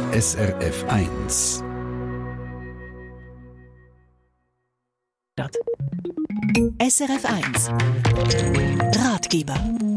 SRF 1. SRF 1 Ratgeber.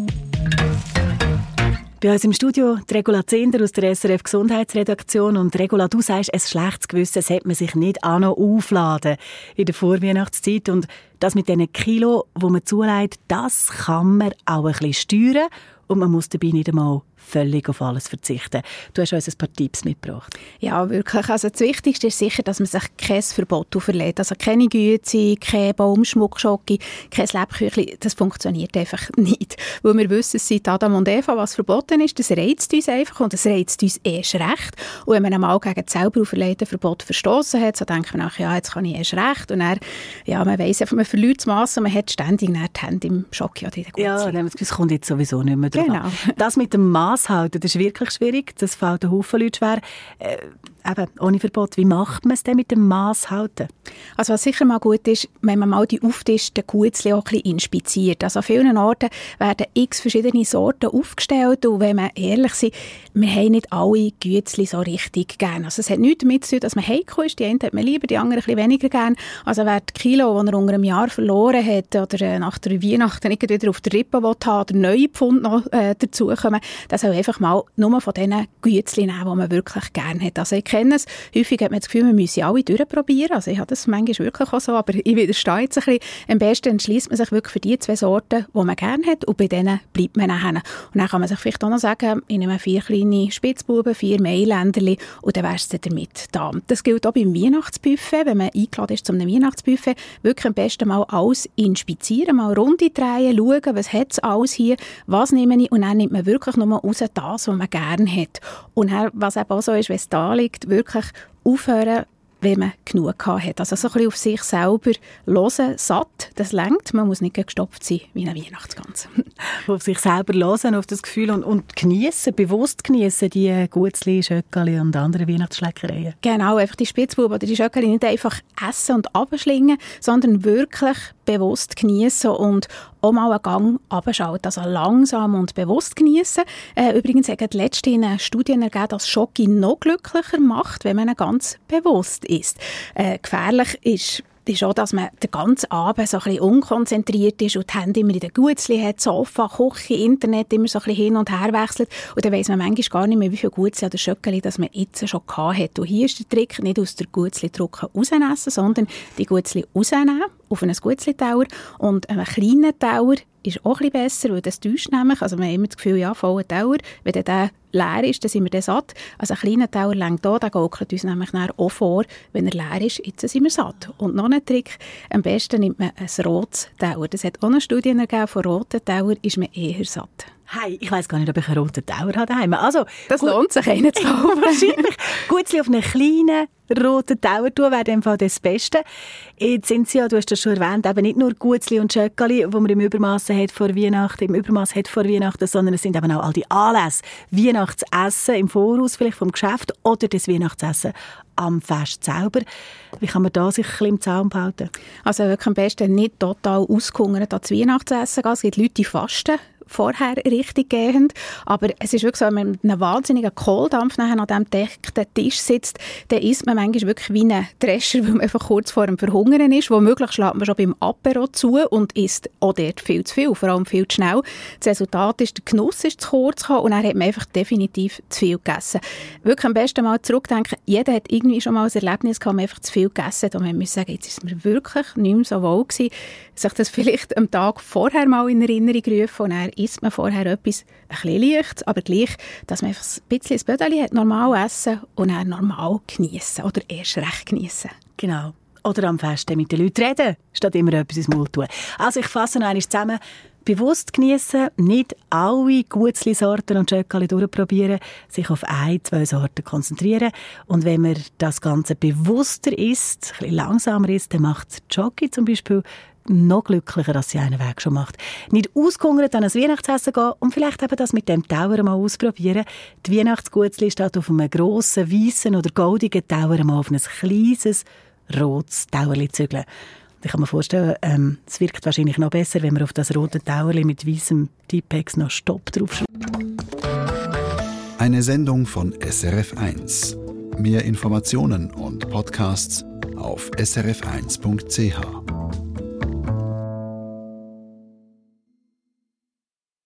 Bei uns im Studio die Regula Zehnder aus der SRF Gesundheitsredaktion. Und Regula, du sagst, ein schlechtes Gewissen sollte man sich nicht auch noch aufladen in der Vorweihnachtszeit. Und das mit diesen Kilo, die man zulegt, das kann man auch ein bisschen steuern. Und man muss dabei nicht einmal völlig auf alles verzichten. Du hast uns ein paar Tipps mitgebracht. Ja, wirklich. Also das Wichtigste ist sicher, dass man sich kein Verbot auferlegt. Also keine Güte, kein Baumschmuckschocke, kein Lebküchli. Das funktioniert einfach nicht. Weil wir wissen, seit Adam und Eva, was verboten ist, das reizt uns einfach und das reizt uns erst recht. Und wenn man einmal gegen das selber auferlegte Verbot verstoßen hat, so denkt man, ach ja, jetzt kann ich erst recht. Und dann, ja, man weiss einfach, man verliert das Mass und man hat ständig die Hände im Schocke oder in der Gutze. Ja, dann haben wir das Gefühl, es kommt jetzt sowieso nicht mehr drauf Genau. an. Das mit dem Mass halten, das ist wirklich schwierig. Das fällt einen Haufen Leute schwer. Eben, ohne Verbot. Wie macht man es denn mit dem Mass halten? Also was sicher mal gut ist, wenn man mal die auftischten Gutzli auch ein bisschen inspiziert. Also an vielen Orten werden x verschiedene Sorten aufgestellt und wenn wir ehrlich sind, wir haben nicht alle Gutzli so richtig gern. Also es hat nichts damit zu tun, dass man heikel ist. Die einen hat man lieber, die anderen ein bisschen weniger gern. Also wer die Kilo, die er unter einem Jahr verloren hat oder nach der Weihnachten nicht wieder auf der Rippe haben oder neue Pfund noch dazukommen, der soll einfach mal nur von diesen Gutzli nehmen, die man wirklich gern hat. Also ich kenne es. Häufig hat man das Gefühl, man müsse alle durchprobieren. Also ich habe das manchmal wirklich auch so, aber ich widerstehe jetzt ein bisschen. Am besten entschließt man sich wirklich für die 2 Sorten, die man gerne hat und bei denen bleibt man nachher. Und dann kann man sich vielleicht auch noch sagen, ich nehme 4 kleine Spitzbuben, 4 Mailänderli und dann wär's dann damit da. Das gilt auch beim Weihnachtsbuffet, wenn man eingeladen ist zu einem Weihnachtsbuffet, wirklich am besten mal alles inspizieren, mal Runde drehen, schauen, was hat es alles hier, was nehme ich und dann nimmt man wirklich nur raus das, was man gerne hat. Und dann, was eben auch so ist, wenn es da liegt, wirklich aufhören, wenn man genug hat. Also so ein bisschen auf sich selber hören, satt, das reicht. Man muss nicht gestopft sein wie eine Weihnachtsgans. Auf sich selber hören, auf das Gefühl und geniessen, bewusst geniessen, die Gutzli, Schöckeli und andere Weihnachtsschleckereien. Genau, einfach die Spitzbuben oder die Schöckeli nicht einfach essen und abschlingen, sondern wirklich bewusst geniessen und auch mal einen Gang runterschalten, also langsam und bewusst geniessen. Übrigens haben die letzten Studien ergeben, dass Schoki noch glücklicher macht, wenn man ihn ganz bewusst isst. Gefährlich ist auch, dass man den ganzen Abend so ein bisschen unkonzentriert ist und die Hände immer in den Gutzli hat, Sofa, Küche, Internet immer so ein bisschen hin und her wechselt. Und dann weiss man manchmal gar nicht mehr, wie viel Gutzli oder Schöckeli das man jetzt schon hat. Und hier ist der Trick, nicht aus der Gutzli-Drucke rausessen, sondern die Gutzli rausnehmen auf einen Gutzli-Tauer und einen kleinen Tauer ist auch ein bisschen besser, weil das täuscht nämlich. Also man hat immer das Gefühl, ja, voller Tauer. Wenn der leer ist, dann sind wir dann satt. Also ein kleiner Tauer reicht da, der gaukelt uns nämlich auch vor, wenn er leer ist, jetzt sind wir satt. Und noch ein Trick, am besten nimmt man ein rotes Tauer. Das hat auch eine Studie ergeben, von roten Tauer ist man eher satt. Hey, ich weiss gar nicht, ob ich einen roten Tauer habe daheim. Also, das lohnt sich einen zu kaufen. Wahrscheinlich. Gutzli auf einen kleinen roten Tauer tun wäre in dem Fall das Beste. Jetzt sind sie ja, du hast das schon erwähnt, eben nicht nur Gutzli und Schöckeli, die man im Übermaß hat vor Weihnachten, sondern es sind eben auch all die Anlässe. Weihnachtsessen im Voraus, vielleicht vom Geschäft, oder das Weihnachtsessen am Fest selber. Wie kann man da sich ein bisschen im Zaum behalten? Also wirklich am besten nicht total ausgehungert ans Weihnachtsessen gehen. Es gibt Leute, die fasten vorher richtig gehend. Aber es ist wirklich so, wenn man mit einem wahnsinnigen Kohldampf nachher an diesem gedeckten Tisch sitzt, dann isst man manchmal wirklich wie ein Drescher, weil man einfach kurz vor dem Verhungern ist. Womöglich schlägt man schon beim Apero zu und isst auch dort viel zu viel, vor allem viel zu schnell. Das Resultat ist, der Genuss ist zu kurz gekommen und dann hat man einfach definitiv zu viel gegessen. Wirklich am besten mal zurückdenken, jeder hat irgendwie schon mal ein Erlebnis gehabt, man einfach zu viel gegessen hat und man muss sagen, jetzt ist es mir wirklich nicht mehr so wohl gewesen, sich das vielleicht am Tag vorher mal in Erinnerung rufen und dann isst man vorher etwas ein bisschen leicht, aber gleich, dass man einfach ein bisschen das Bödeli hat, normal essen und dann normal geniessen oder erst recht geniessen. Genau. Oder am Fest mit den Leuten reden, statt immer etwas ins Mund tun. Also ich fasse noch einmal zusammen. Bewusst geniessen, nicht alle Gutzli-Sorten und Schöckeli durchprobieren, sich auf 1, 2 Sorten konzentrieren. Und wenn man das Ganze bewusster isst, ein bisschen langsamer isst, dann macht Schoki zum Beispiel noch glücklicher, als sie einen Weg schon macht. Nicht ausgehungert an ein Weihnachtsessen gehen und vielleicht eben das mit dem Tauer mal ausprobieren. Die Weihnachtsgutzli steht auf einem grossen, weißen oder goldigen Tauer mal auf ein kleines, rotes Tauerli zügeln. Ich kann mir vorstellen, es wirkt wahrscheinlich noch besser, wenn man auf das rote Tauerli mit weissem Tippex noch Stopp draufschreibt. Eine Sendung von SRF 1. Mehr Informationen und Podcasts auf srf1.ch.